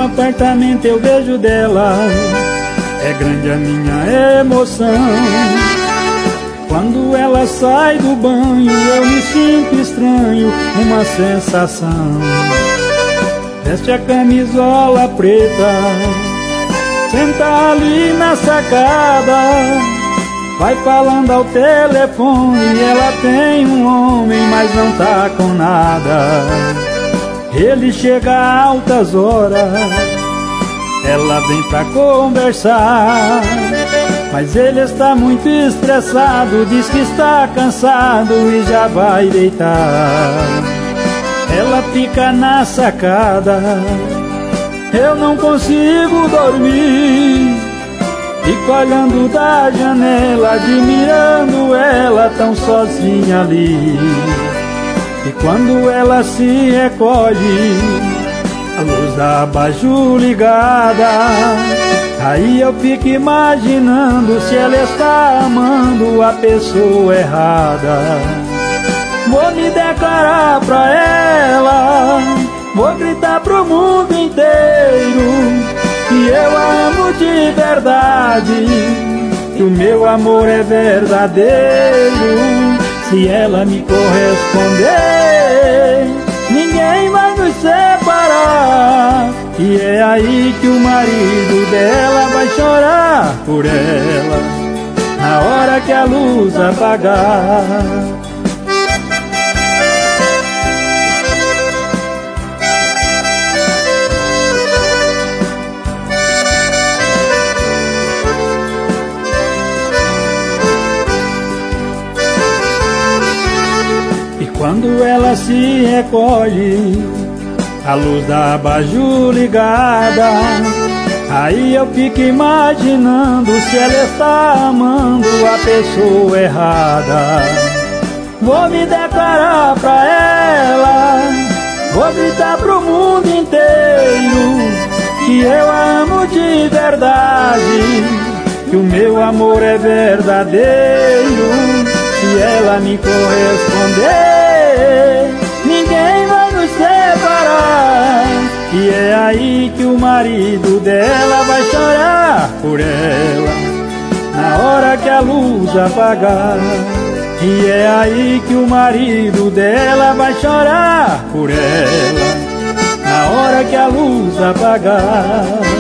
apartamento eu vejo dela, é grande a minha emoção. Quando ela sai do banho eu me sinto estranho, uma sensação. Veste a camisola preta, senta ali na sacada, vai falando ao telefone, ela tem um homem, mas não tá com nada. Ele chega a altas horas, ela vem pra conversar, mas ele está muito estressado, diz que está cansado e já vai deitar. Ela fica na sacada, eu não consigo dormir, fico olhando da janela, admirando ela tão sozinha ali. E quando ela se recolhe, a luz da abajur ligada, aí eu fico imaginando se ela está amando a pessoa errada. Vou me declarar pra ela, vou gritar pro mundo inteiro que eu a amo de verdade, que o meu amor é verdadeiro. Se ela me corresponder, ninguém vai nos separar. E é aí que o marido dela vai chorar por ela, na hora que a luz apagar. Quando ela se recolhe, a luz da abajur ligada, aí eu fico imaginando se ela está amando a pessoa errada. Vou me declarar pra ela, vou gritar pro mundo inteiro que eu a amo de verdade, que o meu amor é verdadeiro. Se ela me corresponder, ninguém vai nos separar. E é aí que o marido dela vai chorar por ela, na hora que a luz apagar. E é aí que o marido dela vai chorar por ela, na hora que a luz apagar.